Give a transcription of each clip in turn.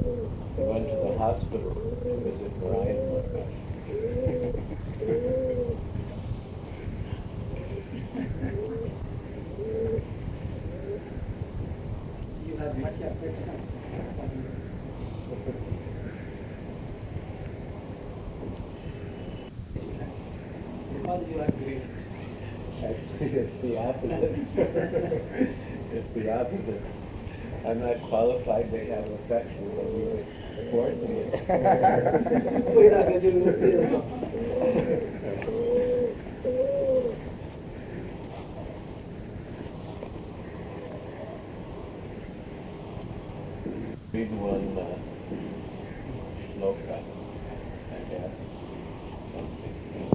He went to the hospital to visit Narayan Maharaj. You have much affection. Because you are great. Actually, it's the opposite. It's the opposite. I'm not qualified to have affection, but you're forcing it. Read one shloka and ask something.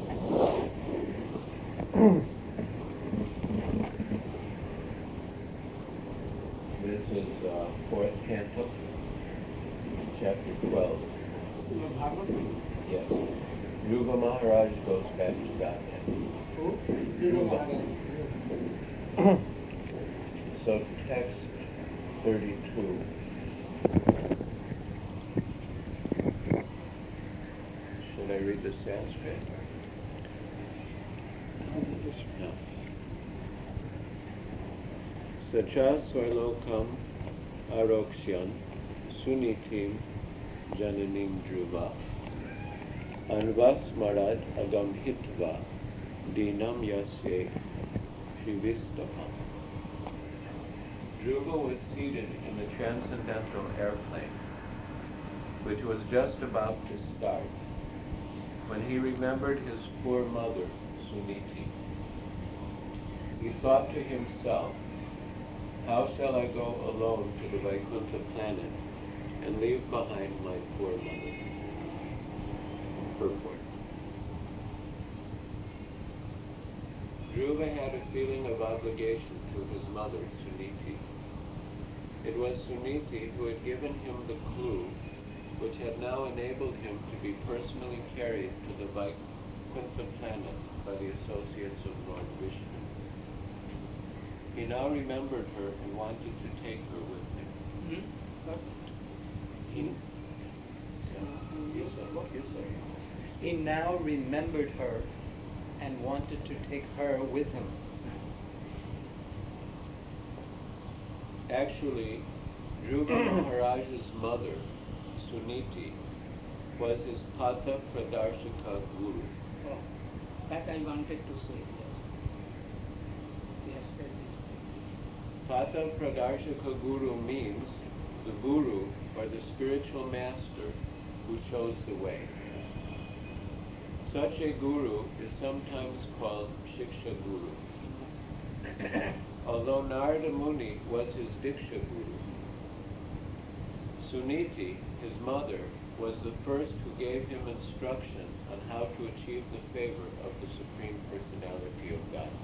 This is fourth canto, chapter 12. Yes. Dhruva Maharaj goes back to Godhead. Dhruva. So text 32. Should I read the Sanskrit? No. Sacha Swarlokam Aroksyan Sunitim Jananim Dhruva Anvas Marad Agamhitva Dinam Yasye Shivistapam. Dhruva was seated in the transcendental airplane, which was just about to start, when he remembered his poor mother, Suniti. He thought to himself, how shall I go alone to the Vaikuntha planet and leave behind my poor mother? Purport. Dhruva had a feeling of obligation to his mother, Suniti. It was Suniti who had given him the clue which had now enabled him to be personally carried to the Vaikuntha planet by the associates of Lord Vishnu. He now remembered her and wanted to take her with him. He now remembered her and wanted to take her with him. Actually, Dhruva Maharaj's mother, Suniti, was his Pata Pradarshika Guru. Oh, that I wanted to say. Yes, said this. Pata Pradarshika Guru means the Guru, or the spiritual master, who shows the way. Such a Guru is sometimes called Shiksha Guru. Although Narada Muni was his Diksha Guru, Suniti, his mother, was the first who gave him instruction on how to achieve the favor of the Supreme Personality of God.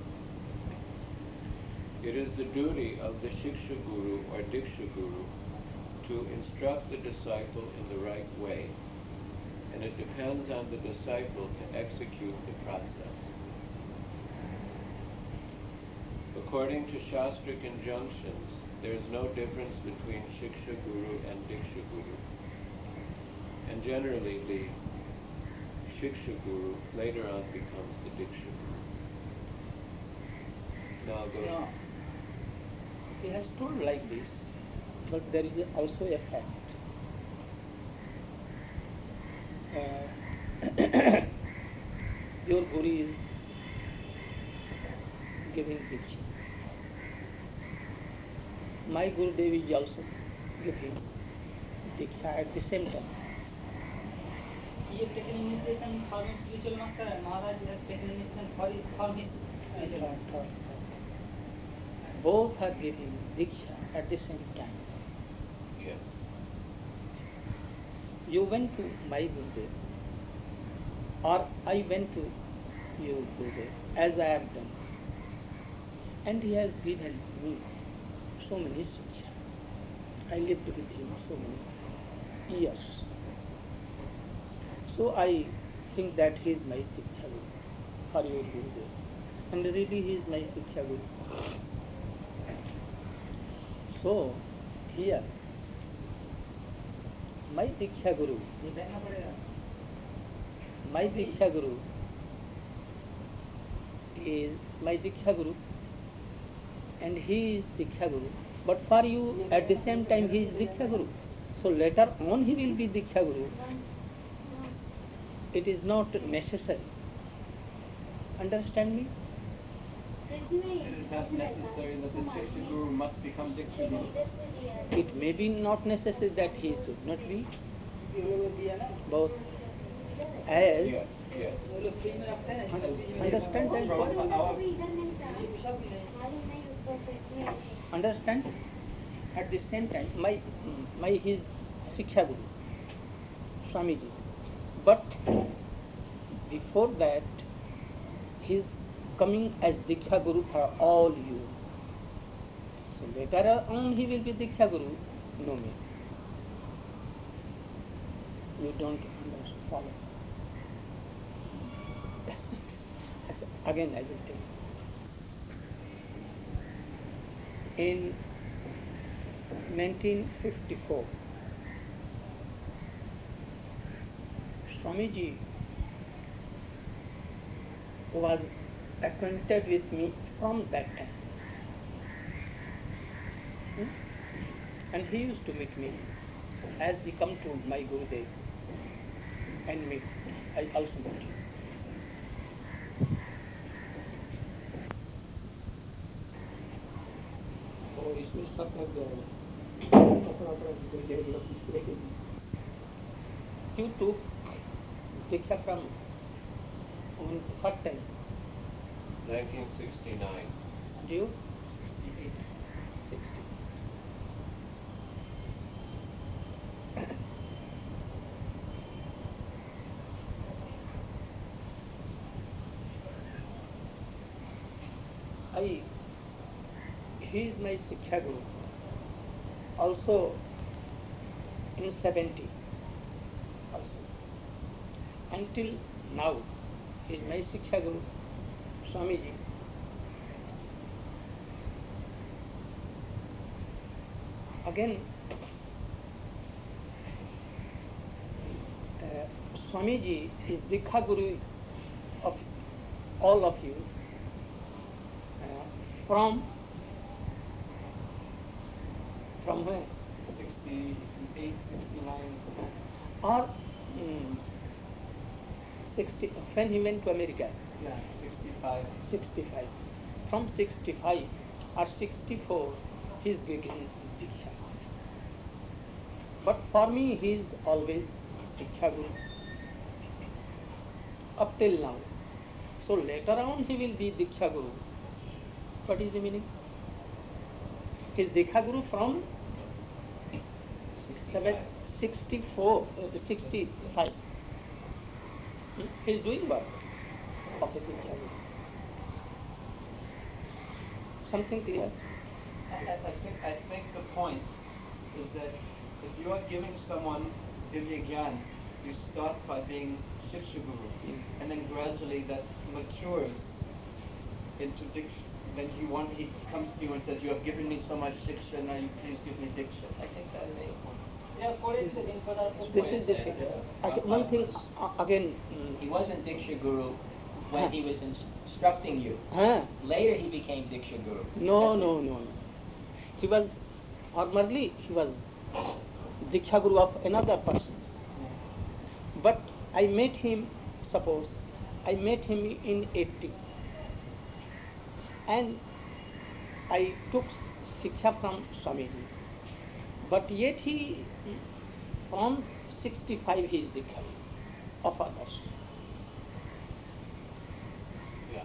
It is the duty of the Shiksha Guru or Diksha Guru to instruct the disciple in the right way, and it depends on the disciple to execute the process. According to Shastric injunctions, there is no difference between Shiksha Guru and Diksha Guru. And generally, the Shiksha Guru later on becomes the Diksha Guru. Now go. No. He has told like this, but there is also a fact. Your Guru is giving Diksha. My Gurudev is also giving Diksha at the same time. He has taken initiation for his spiritual master and Maharaj has taken initiation for his spiritual master. Both are giving Diksha at the same time. Yes. You went to my Gurudev, or I went to your Gurudev, as I have done. And he has given me so many Shiksha. I lived with him so many years. So I think that he is my Shiksha Guru for your Gurudev. And really he is my Shiksha Guru. So here My Diksha Guru, ये देखना पड़ेगा my Diksha Guru is my Diksha Guru, and he is Diksha Guru. But for you, at the same time, he is Diksha Guru. So later on, he will be Diksha Guru. It is not necessary. Understand me? It is not necessary that the Diksha Guru must become Diksha Guru. It may be not necessary that he should not be. ये लोग दिया ना Both. As Yes, yes. वो लोग fridge में रखते हैं ना understand that From point? our- Understand? At the same time, my his Shiksha Guru, Swamiji. But before that, he is coming as Diksha Guru for all you. So later on, he will be Diksha Guru. No me. You don't follow. Again, I will tell you. In 1954, Swamiji was acquainted with me from that time. And he used to meet me as he come to my Gurudev and meet. I also meet him. और इसमें सब लग जाएगा कपड़ा वपड़ा कोई लेके you took Diksha from on first time. 1969. Do you? 60. He is my Shiksha Guru. Also in 70. Also. Until now, he is my Shiksha Guru, Swamiji. Again, Swamiji is Diksha Guru of all of you from when? 68, 69. Or 60, when he went to America, Yeah, 65. 65. From 65 or 64, he is getting Diksha. But for me, he is always Shiksha Guru. Up till now. So later on, he will be Diksha Guru. What is the meaning? He is Diksha Guru from 64, 65. He is doing work of a Diksha Guru. Something clear? I think the point is that if you are giving someone Divya Gyan, you start by being Shiksha Guru, and then gradually that matures into Diksha. Then he comes to you and says, you have given me so much Shiksha, now you please give me Diksha. I think that is the point. या कोड़े से दिन पर This is difficult. One thing again. He wasn't Diksha Guru when he was instructing you. Huh? Later he became Diksha Guru. No. He was formerly Diksha Guru of another person. But I met him. Suppose I met him in 80, and I took Shiksha from Swamiji. But yet he, from 65, he is Diksha of others. Yeah.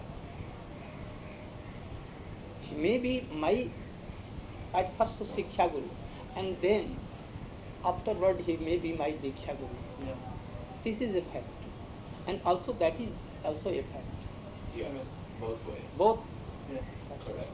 He may be my at first Shiksha Guru, and then afterward he may be my Diksha Guru. Yeah. This is a fact, and also that is also a fact. Yes. Both ways. Both. Yeah. Correct.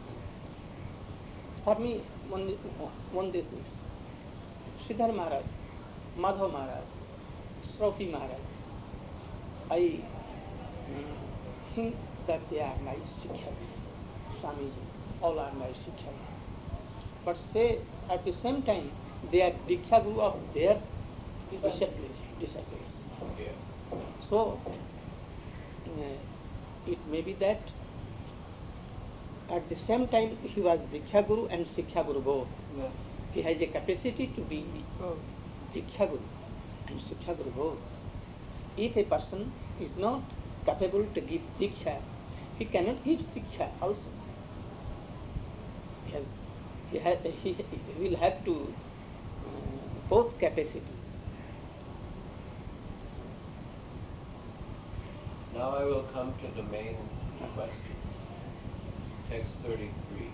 For me, one this is Siddhar Maharaj, Madhav Maharaj, Srauti Maharaj. I think that they are my Shiksha, Swamiji, all are my Shiksha. But say at the same time, they are Diksha Guru of their disappears. Yeah. So it may be that at the same time he was Diksha Guru and Shiksha Guru both. Yeah. He has a capacity to be Diksha Guru and Shiksha Guru both. If a person is not capable to give Diksha, he cannot give Shiksha also. He will have to both capacities. Now I will come to the main question. Text 33.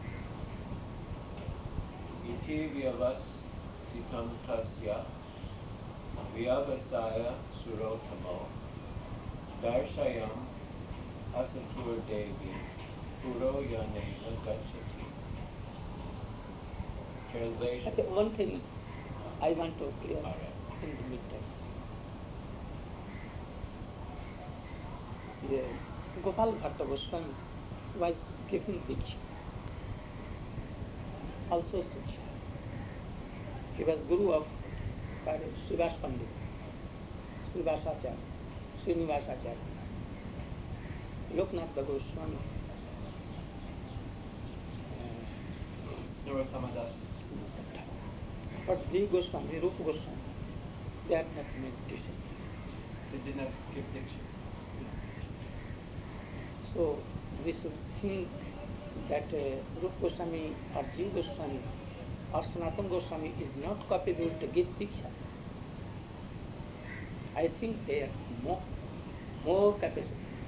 Iti vyavasitam tasya vyavasaya surotamo darshayam asatur devi puro yanena gacchati. Translation. Okay, one thing I want to clear All right. in the meantime. Gopal Bhatta Goswami was given Diksha, also Shiksha. He was Guru of Srivas Pandit, Srivasacharya, Srinivasacharya, Loknath Goswami, Narottama Das. but the Goswami, Rupa Goswami, they have not made Diksha. They did not give Diksha. So we should think that Rupa Goswami or Jiva Goswami or Sanatana Goswami is not capable to give Diksha. I think they are more capable.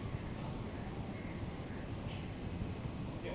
Yes.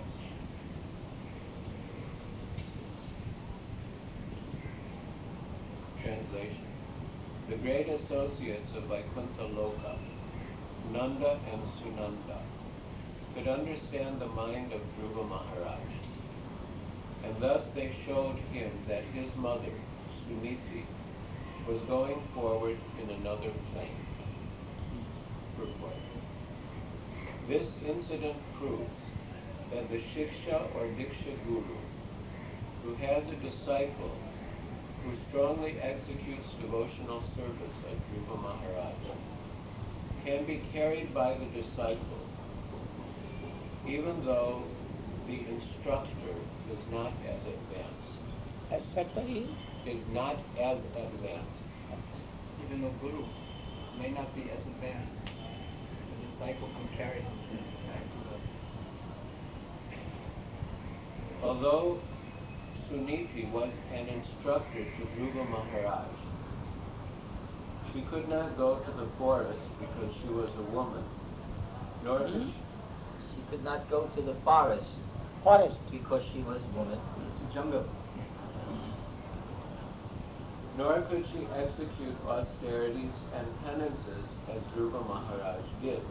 Translation. The great associates of Vaikuntha Loka, Nanda and Sunanda, could understand the mind of Dhruva Maharaj, and thus they showed him that his mother, Suniti, was going forward in another plane. Purport. This incident proves that the Shiksha or Diksha Guru, who has a disciple who strongly executes devotional service like Dhruva Maharaj, can be carried by the disciple, even though the instructor is not as advanced. Instructor Is not as advanced. Even though Guru may not be as advanced, the disciple can carry him back to the... Although Suniti was an instructor to Dhruva Maharaj, she could not go to the forest because she was a woman, nor could She could not go to the forest because she was a woman. It's a jungle. nor could she execute austerities and penances as Dhruva Maharaj did.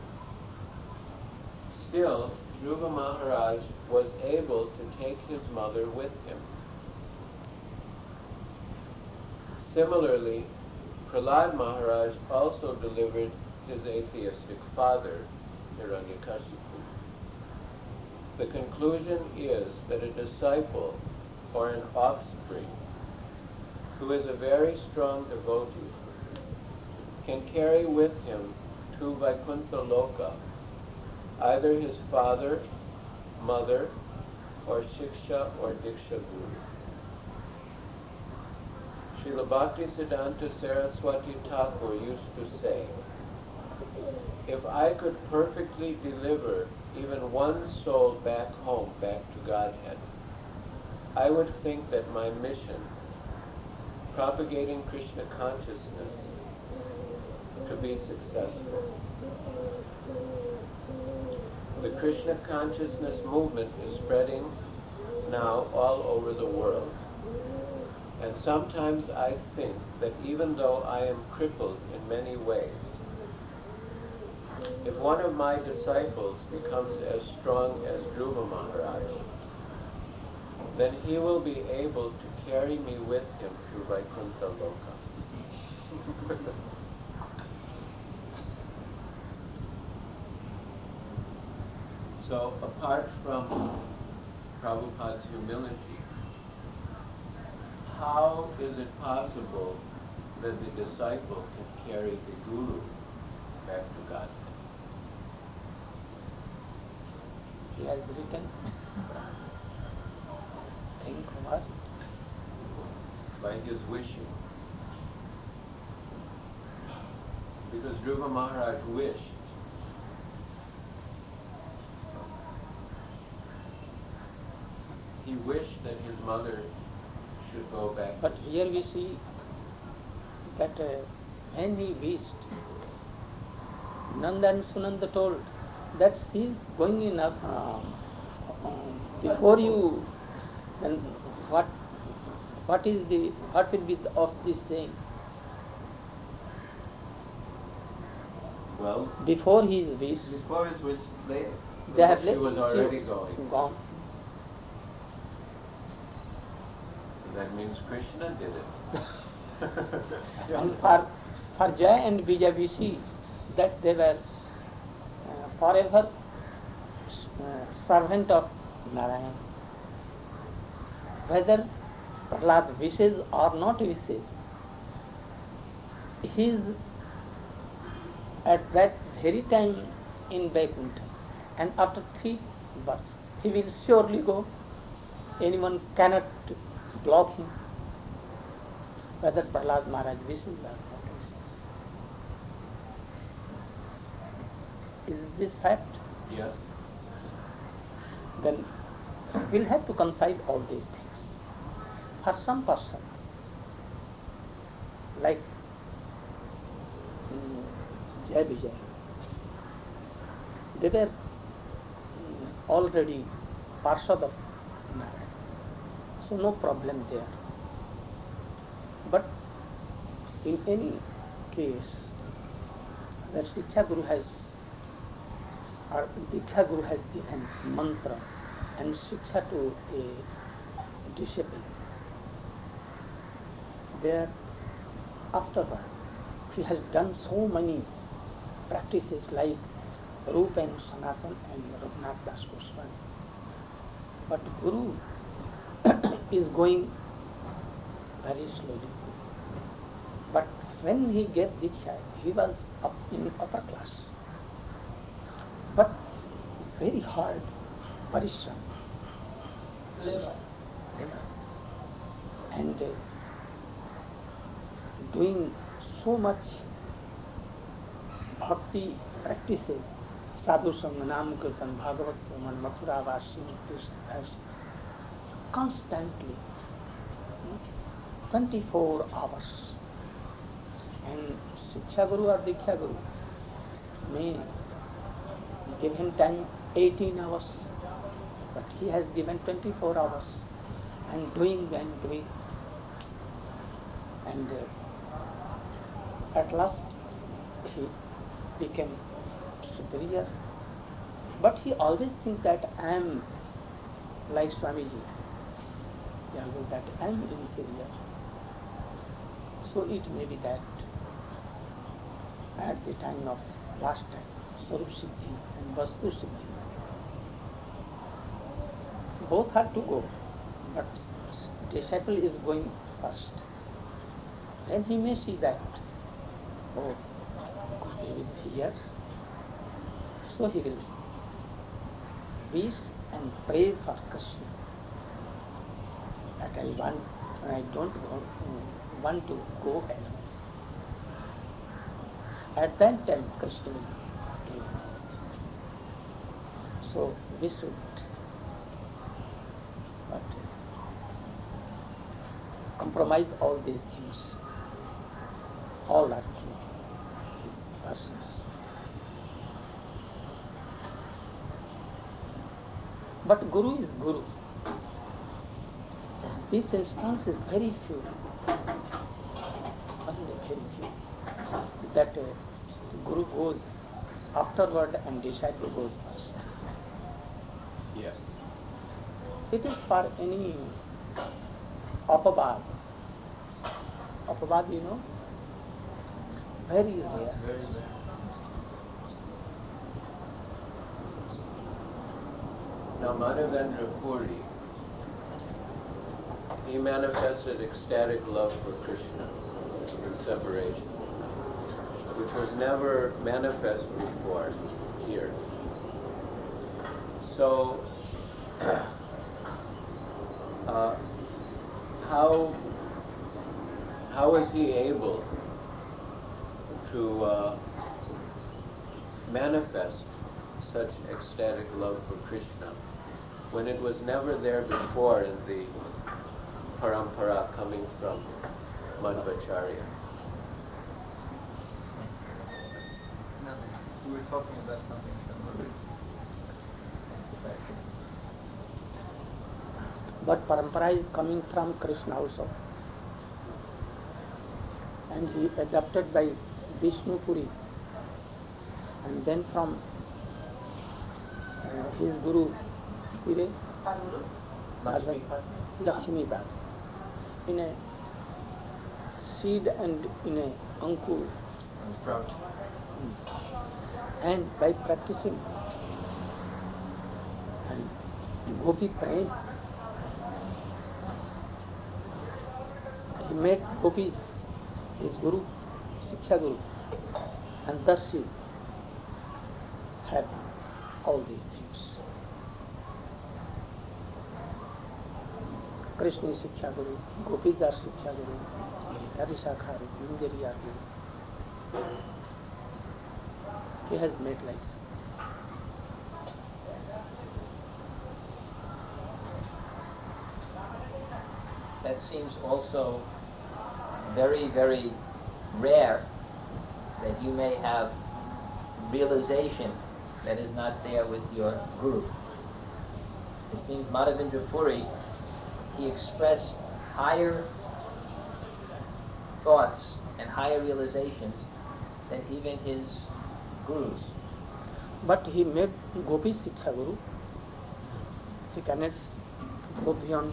Still, Dhruva Maharaj was able to take his mother with him. Similarly, Prahlad Maharaj also delivered his atheistic father, Hiranyakashipu. The conclusion is that a disciple or an offspring who is a very strong devotee can carry with him to Vaikuntha Loka either his father, mother, or Shiksha or Diksha Guru. Srila Bhaktisiddhanta Saraswati Thakur used to say, if I could perfectly deliver even one soul back home, back to Godhead, I would think that my mission, propagating Krishna consciousness, to be successful. The Krishna consciousness movement is spreading now all over the world. And sometimes I think that even though I am crippled in many ways, if one of my disciples becomes as strong as Dhruva Maharaj, then he will be able to carry me with him to Vaikuntha Loka. So, apart from Prabhupada's humility, how is it possible that the disciple can carry the Guru back to God. He has written. Think what? By his wishing. Because Dhruva Maharaj wished. He wished that his mother should go back. But here we see that when he wished, Nanda and Sunanda told that she is going in before you, then what will be of this thing? Well, Before his wish, Before his wish, later. they have she let was already going. gone. That means Krishna did it. And for Jaya and Vijay we see that they were forever servant of Narayan. Whether Prahlad wishes or not wishes, he is at that very time in Vaikuntha, and after 3 births he will surely go. Anyone cannot block him, whether Prahlad Maharaj wishes or not wishes. Is this fact? Yes. Then we'll have to concise all these things. For some person, like Jai Vijay, they were already Parshad of Narayan, so no problem there. But in any case, that Shiksha Guru has or Diksha Guru has given mantra and Shiksha to a disciple, there afterward he has done so many practices like Rupa and Sanatan and Raghunath Das Goswami. But Guru is going very slowly. But when he gave Diksha, he was up in upper class. But very hard parishram. And doing so much bhakti practices, sadhu sangha, nam kirtan, bhagavat praman, mathura vasi, constantly, 24 hours. And Shiksha Guru or Diksha Guru may give him time 18 hours, but he has given 24 hours and doing. And at last he became superior. But he always thinks that I am like Swamiji, that I am inferior. So it may be that at the time of last time, Swarup Siddhi and Vastu Siddhi, both had to go, but disciple is going first. Then he may see that, oh, Gurudev is here, so he will wish and pray for Krishna. That I don't want to go alone. At that time, Krishna will do it. So we should not compromise all these things. All are true persons. But Guru is Guru. This instance is very few. Only very few. That Guru goes afterward and disciple goes first. Yes. It is for any apabad. Apabad, you know, very rare. Very rare. Now Madhavendra Puri, he manifested ecstatic love for Krishna. separation, which was never manifest before here. So, how is he able to manifest such ecstatic love for Krishna when it was never there before in the parampara coming from Madhvacharya? No, we were talking about something similar. But parampara is coming from Krishna also. And he adopted by Vishnu Puri. And then from his guru, Lakshmi Bad, in a seed and in a ankur. And by practicing and Gopi Prem, he made gopis his guru, Shiksha Guru, and thus he had all these things. Krishna is Shiksha Guru, Gopis are Shiksha Guru, Radhishakha, Manjari are Guru. He has made like so. That seems also very, very rare, that you may have realization that is not there with your guru. It seems Madhavendra Puri, he expressed higher thoughts and higher realizations than even his gurus. But he made Gopi Shiksha Guru. He cannot go beyond.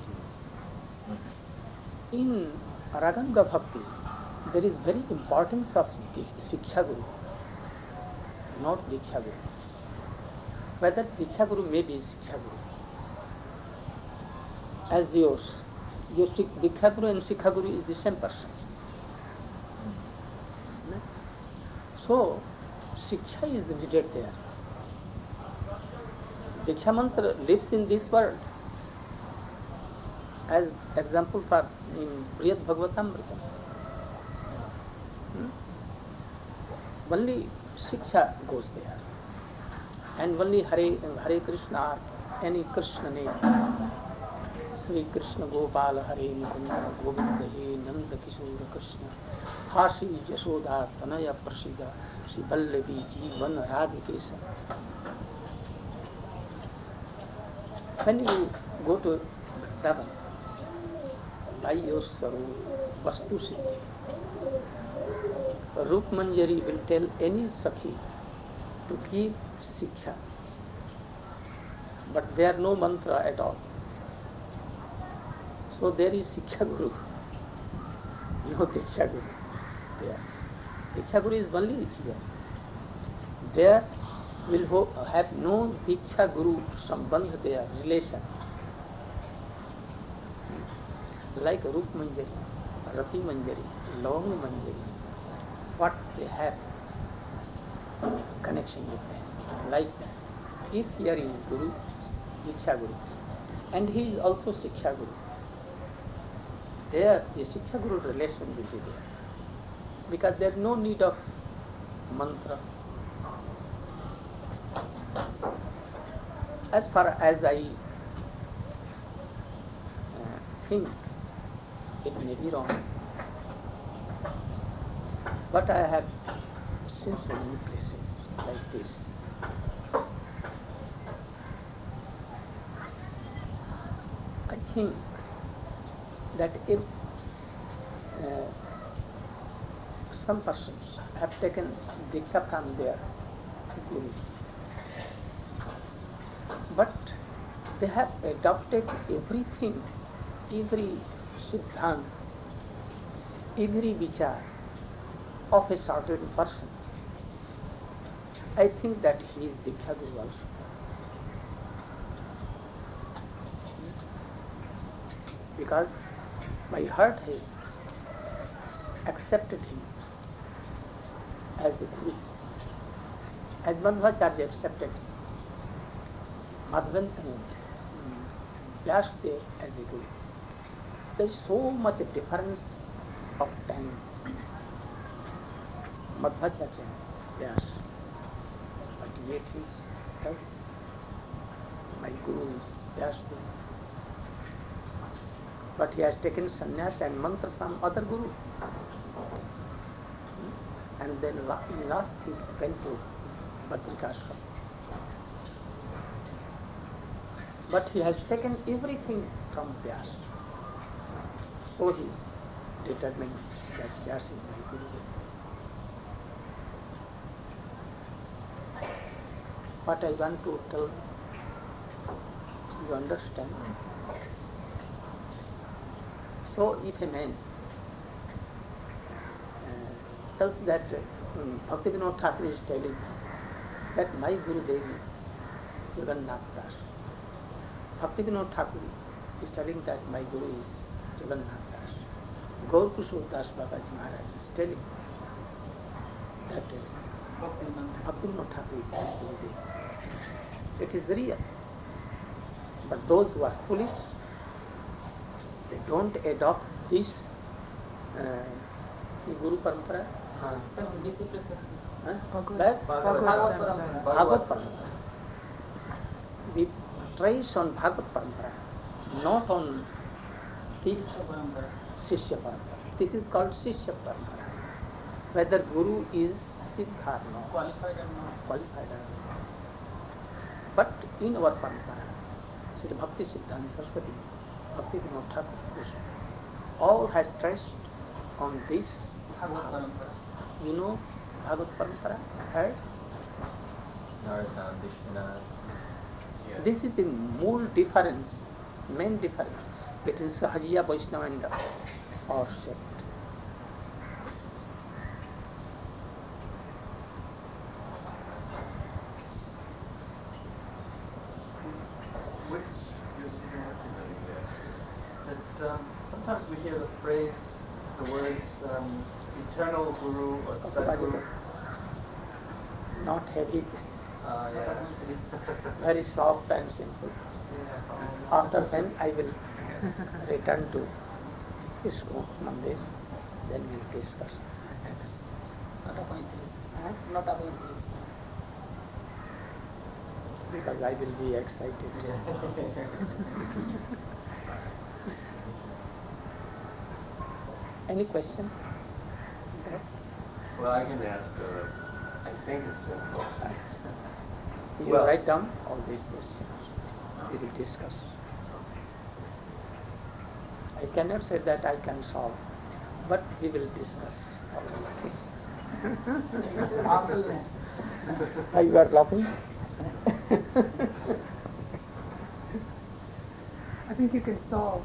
In Raganga Bhakti, there is very importance of Shiksha Guru, not Diksha Guru. Whether Diksha Guru may be Shiksha Guru. As your Diksha Guru and Shiksha Guru is the same person. So, Shiksha is needed there. Diksha mantra lives in this world. As example for in Brihad Bhagavatamrita. Only Shiksha goes there. And only Hare Krishna, any Krishna name. Sri Krishna Gopal Hare Mukunda Govinda He Nanda Kishora Krishna Hashi Jashoda Tanaya Prasida Sri Vallavi Jivan Radhikesa. When you go to Vrindavan, by your Saru Vastu Siddhi, Rup Manjari will tell any Sakhi to keep Shiksha, but there are no mantra at all. So there is Shiksha Guru, no Diksha Guru there. Diksha Guru is only here. There will have no Diksha Guru sambandh there, relation. Like Rup Manjari, Rati Manjari, Lavang Manjari, what they have connection with them, like that. If here is Guru, Diksha Guru, and he is also Shiksha Guru, there the Shiksha Guru relation will be there, because there is no need of mantra. As far as I think, it may be wrong, but I have seen so many places like this. I think that if some persons have taken Diksha from their Guru, but they have adopted everything, every Siddhant, every vichar of a certain person, I think that he is Diksha Guru also. Because my heart has accepted him as a guru, as Madhvacharya accepted Vyasdev as a guru. There is so much difference of time. Madhvacharya, Vyas, but yet he tells, my guru is Vyasdev. But he has taken sannyas and mantra from other guru. And then last he went to Badrikashram. But he has taken everything from Vyas. So he determined that Vyas is my guru. What I want to tell, you understand? So if a man tells that Bhaktivinoda Thakur is telling that my Gurudev is Jagannath Das. Bhaktivinoda Thakur is telling that my Guru is Jagannath Das. Gaur Kishore Das Babaji Maharaj is telling that Bhaktivinoda Thakur is my Gurudev. It is real. But those who are foolish, they don't adopt this Guru Parampara. Bhagavad Parampara. We trace on Bhagavad Parampara, not on this Shishya Parampara. This is called Shishya Parampara. Whether Guru is Siddha or not, qualified or not. But in our Parampara, Sri Bhakti Siddhanta Saraswati, Bhaktivinoda Thakur, all has traced on this Bhagavad Parampara. You know Bhagavad Parampara? Heard? Narottam, Vishwanath. Yes. This is the main difference between Sahajiya Vaishnava and our sect. Which is that sometimes we hear the phrase, the words eternal guru or sadguru. Not heavy, Yeah. very soft and simple. After then I will return to ISKCON Mandir, then we will discuss. Not about this. Not about this. Because I will be excited. Any question? Well, I can ask, I think it's simple. You Well- write down all these questions. We will discuss. I cannot say that I can solve, but we will discuss. Why you are laughing? I think you can solve.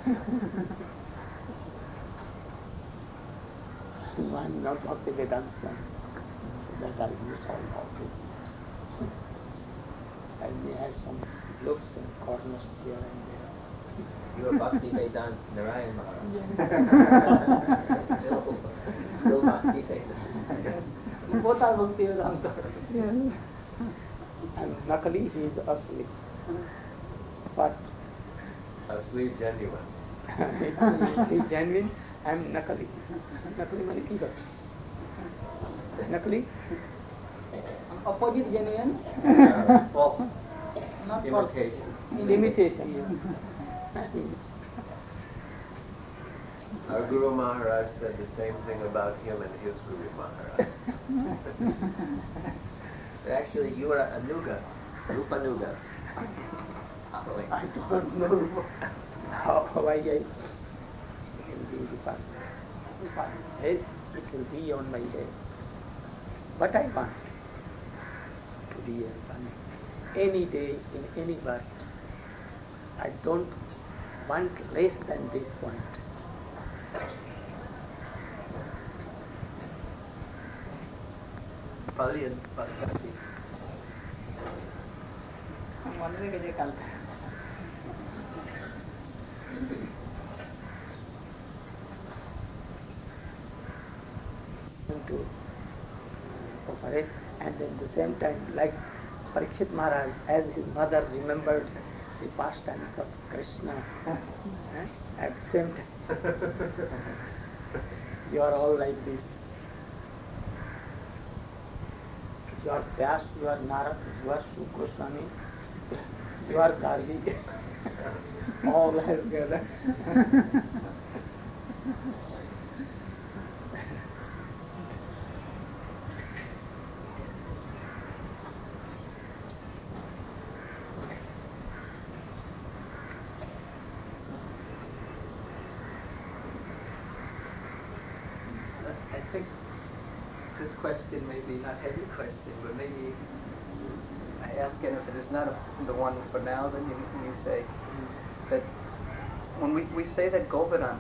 No, I am not Bhakti Vedanta Swami, that I will solve all these things. I may have some loops and corners here and there. You are Bhakti Vedanta Narayan Maharaj. Yes. Still Bhakti Vedanta. Both are Bhakti Vedanta. Yes. And luckily he is asleep. But Asleep genuine. he is genuine, I am nakali. Nakali means evil. Nakali? Opposite genuine, False not false. imitation. Imitation. Our Guru Maharaj said the same thing about him and his Guru Maharaj. But actually, you are a Nuga, Rupa Nuga. I don't know how I will be Rupa. Head, it will be on my head. But I want to be a Rupa. Any day, in any birth. I don't want less than this point. Wondering कि ये कल था. to operate, and at the same time, like Parikshit Maharaj, as his mother remembered the pastimes of Krishna, at the same time, you are all like this. You are Vyas, you are Narad, you are Sukha Goswami, you are Gargi, all together. I think this question may be not heavy question, but maybe I ask it if it is not the one for now, then you say that when we say that Govardhan,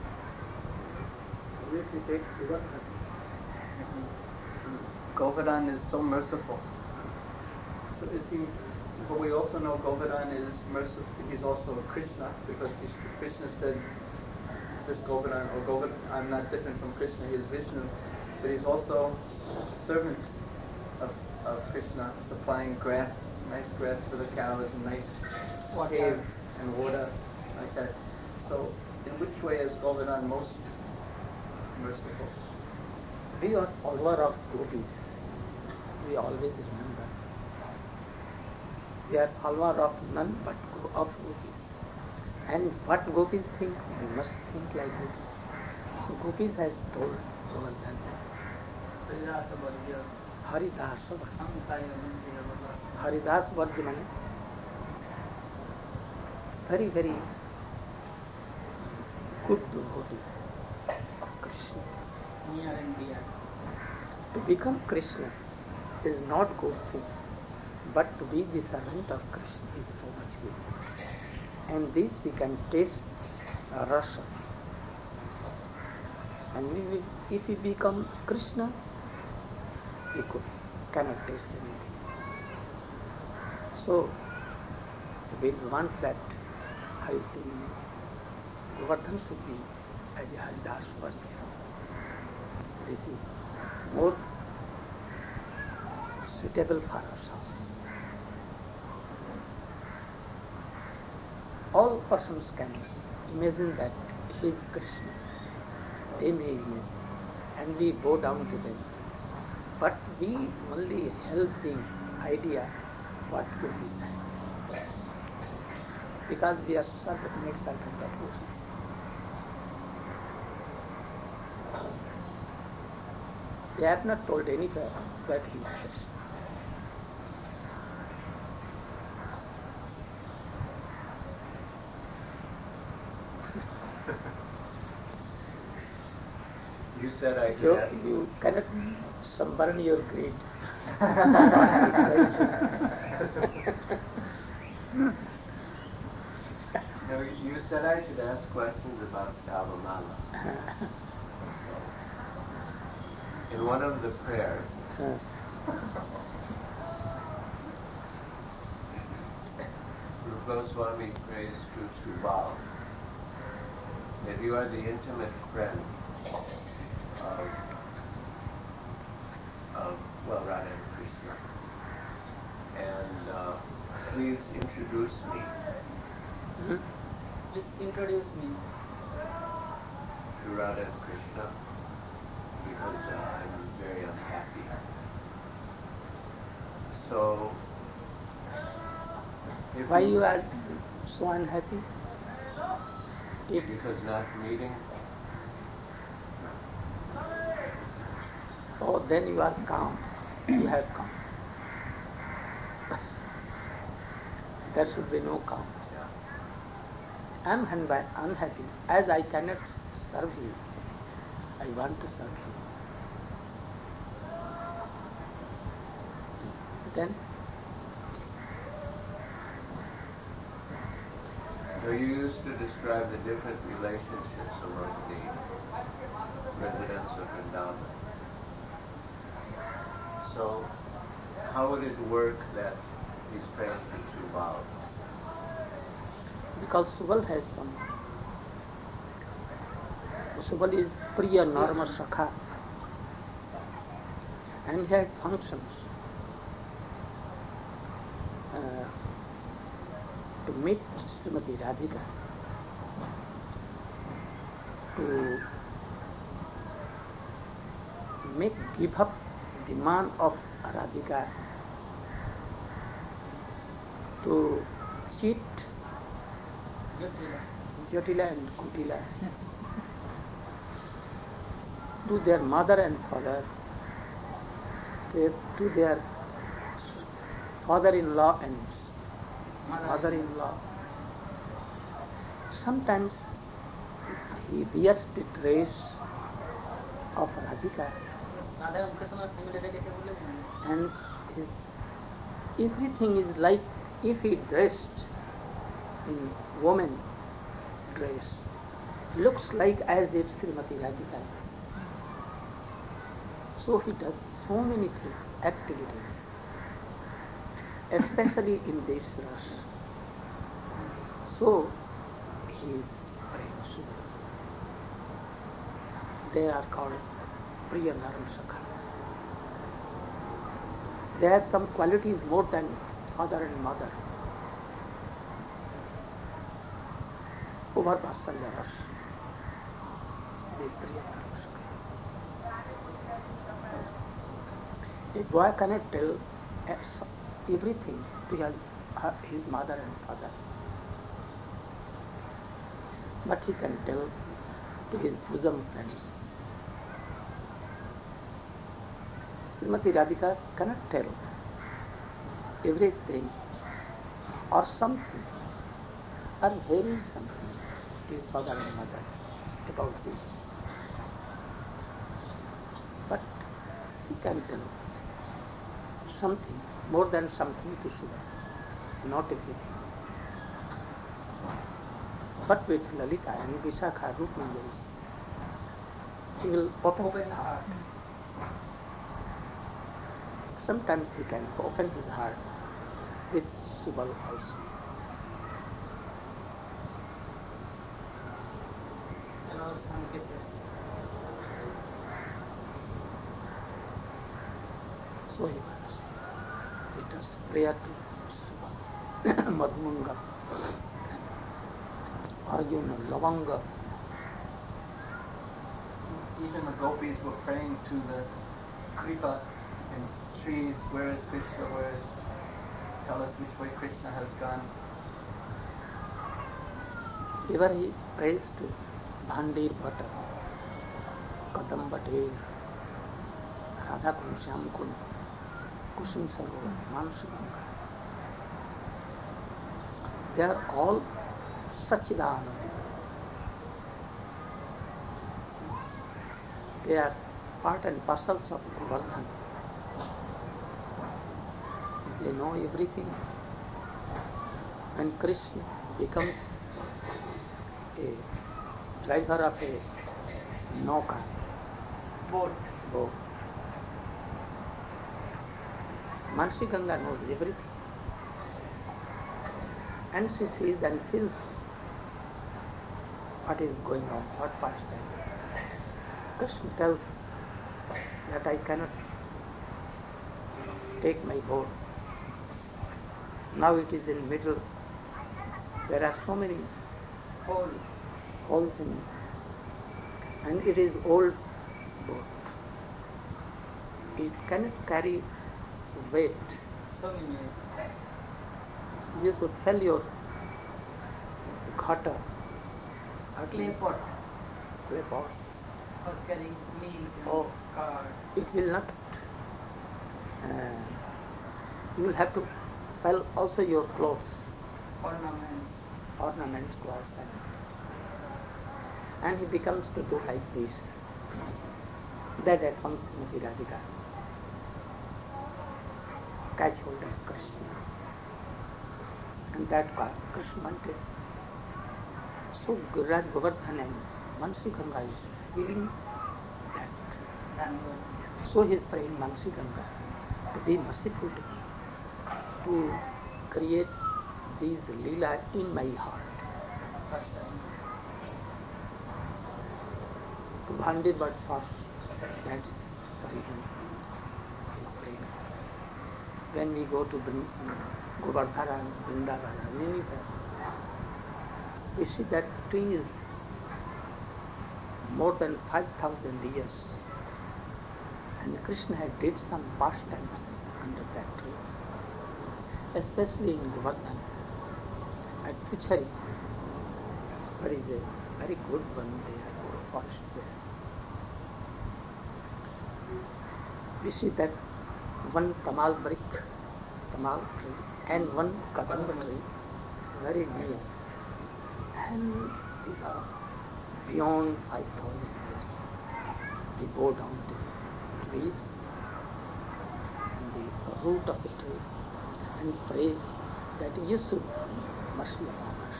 Govardhan is so merciful. So is he? But we also know Govardhan is merciful. He's also a Krishna, because Krishna said, "This Govardhan, or Govardhan, I'm not different from Krishna." He is Vishnu, but he's also a servant of Krishna, supplying grass, nice grass for the cows, and nice cave and water like that. So, in which way is Govardhan most merciful? We are follower of gopis. We always remember. We are follower of none but of gopis. And what gopis think, we must think like gopis. So gopis has told Govardhan. Haridas Varja. Haridas Varja means very, very good devotee of Krishna. Near and dear. To become Krishna is not good thing, but to be the servant of Krishna is so much good. And this we can taste rasa. And if we become Krishna, we cannot taste anything. So we want that Govardhan should be as a Haridas Varja. This is more suitable for ourselves. All persons can imagine that he is Krishna. They may imagine, and we bow down to them. But we only held the idea what could be done. Because we are made certain devotees. They have not told anywhere that he is Krishna. You said I could ask. You cannot sunburn your greed. No, you said I should ask questions about Stavamala. In one of the prayers, Rupa Goswami prays to Subal that you are the intimate friend of Radha and Krishna. And please introduce me. Please introduce me. To Radha and Krishna, because I'm very unhappy. So, Why you are so unhappy? Because not meeting. Oh, then you are calm. You have calm. There should be no calm. I am unhappy. As I cannot serve you, I want to serve you. Then? So you used to describe the different relationships among the residents of Vrindavan. So how would it work that he's praying to Subal? Because Subal has some. Subal is Priya Norma Sakha. and he has functions to meet Srimati Radhika, to give up demand of Radhika, to cheat Jatila and Kutila, to their mother and father, to their father-in-law and mother-in-law. Sometimes he wears the dress of Radhika, and everything is like if he dressed in woman dress, looks like as if Srimati Radhika is. So he does so many things, activities, especially in this ras. So he is Prema Subha. They are called Priya Naram Sakha. They have some qualities more than father and mother. Over Vasalya Ras. This Priya Naram Sakha. A boy cannot tell everything to his mother and father, but he can tell to his bosom friends. Srimati Radhika cannot tell everything or something or very something to his father and mother about this, but she can tell something, more than something to Subha, not everything. But with Lalita and Vishakha Rupmanjaris, he will open his heart. Sometimes he can open his heart with Subal also. So he does prayer to Subal, Madhumanga, Arjuna, Lavanga. Even the gopis were praying to the Kripa and trees, where is Krishna, tell us which way Krishna has gone. Ever he prays to Bhandir Bhatta, Kadam Bhatter, Radha Kund, Shyam Kund, Kusum Sarovar, Mansa Ganga. They are all Sachidananda. They are part and parcels of Govardhan. They know everything. When Krishna becomes a driver of a nauka, boat, Mansi Ganga knows everything. And she sees and feels what is going on, what pastime. Krishna tells that I cannot take my boat. Now it is in middle. There are so many holes in it. And it is old boat. It cannot carry weight. You should fill your ghata, clay pots. Or carrying meals and Oh, cards. it will not. You will have to fill also your clothes, ornaments, clothes, and he becomes to do like this. That at once Srimati Radhika catch hold of Krishna, and that Krishna wanted. So Giriraj Govardhan and Mansi Ganga is feeling that. So he is praying Mansi Ganga to be merciful to me, to create these Leela in my heart. To Bhandir but first, that's the reason. when we go to Govardhana, Vrindavana, anywhere, we see that tree is more than 5,000 years, and Krishna had did some pastimes under that tree, especially in Govardhan. At Pichari, there is a very good one there, forest there. We see that one tamal brick, tamal tree, and one kadamba tree, very near. And these are beyond 5,000 years. We go down the trees and the root of the tree and pray that you should mercy upon us.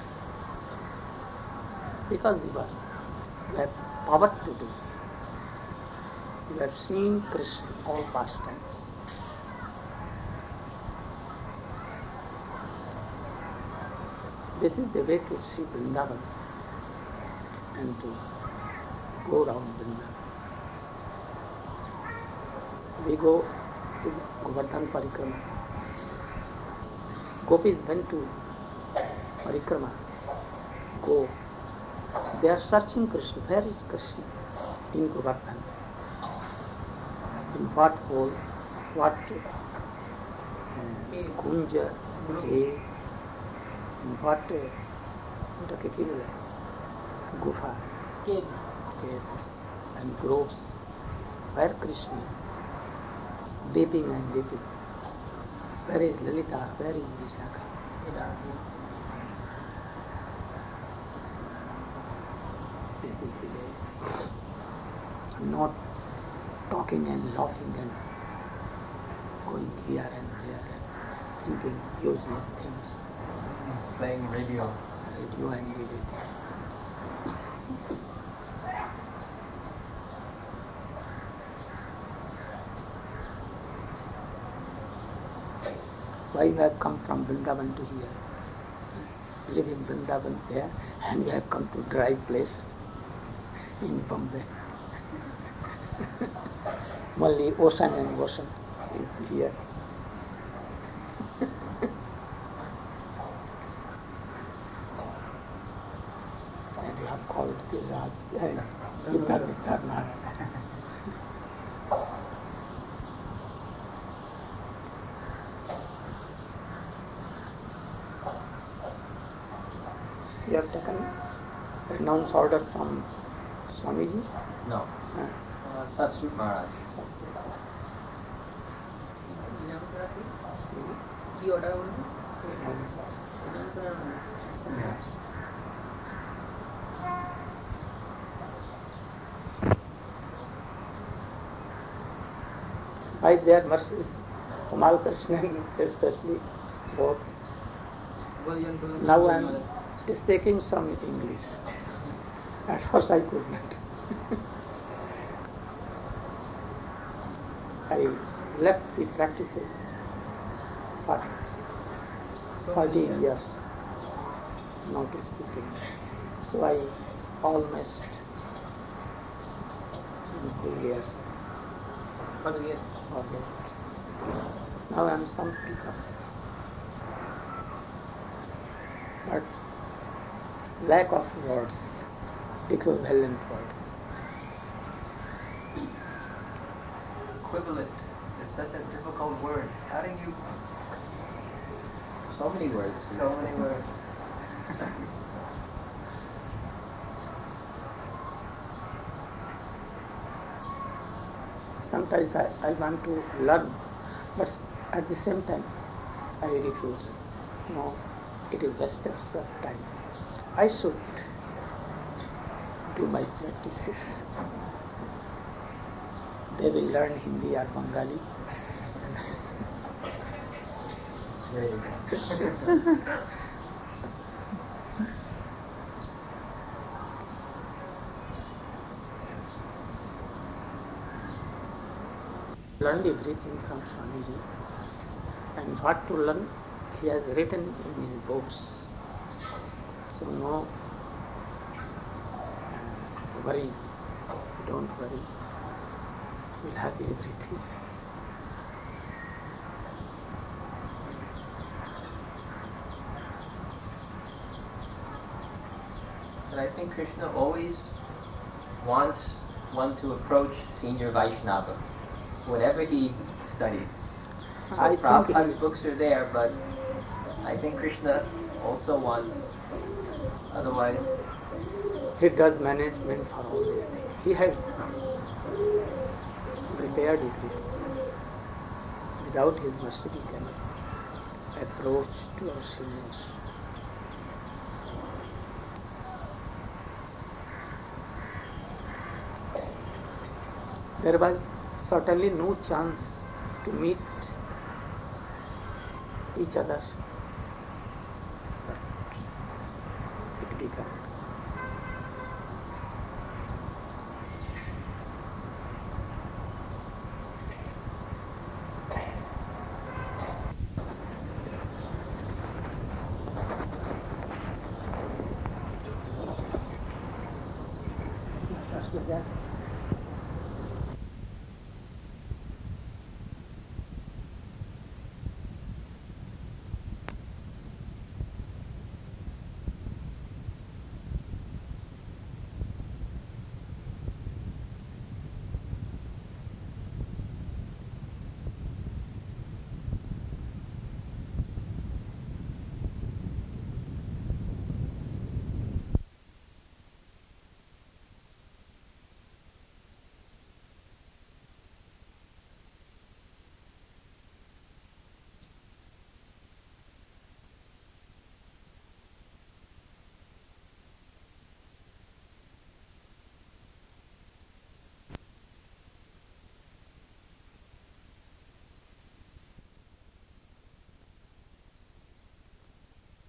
Because you have power to do. You have seen Krishna all pastimes. This is the way to see Vrindavan and to go around Vrindavan. We go to Govardhan Parikrama. Gopis went to Parikrama. Go. They are searching Krishna. Where is Krishna? In Govardhan. In what hole? What kunja, cave? In what gufa? Caves and groves. Where Krishna is? Weeping and weeping. Where is Lalita? Where is Vishakha? This is the way. Not talking and laughing and going here and there and thinking useless things. Playing radio. Radio and everything. Why you have come from Vrindavan to here? Live in Vrindavan there, and you have come to dry place in Bombay. Only ocean and ocean is here. And you have called the Raj, Vikarna. You have taken renounce order from Swamiji? No. Satsut Maharaj. By their mercies, Kamal Krishna especially both. Now I am speaking some English. At first I could not. I left the practices for 14 years not speaking. So I almost in 2 years. Forget. Now I am some speaker. But lack of words, equivalent words. Equivalent is such a difficult word. How do you... So many words. So many words. Sometimes I want to learn, but at the same time I refuse. No, it is waste of time. I should do my practices. They will learn Hindi or Bengali. There you go. Learned everything from Swamiji, and what to learn he has written in his books. So no worry, don't worry, we'll have everything. And I think Krishna always wants one to approach senior Vaishnava, whatever he studies. So I think Prabhupada's books are there, but I think Krishna also wants, otherwise, he does management for all these things. He had prepared everything. Without his mercy, we cannot approach to our seniors. There was certainly no chance to meet each other. It began. Was that?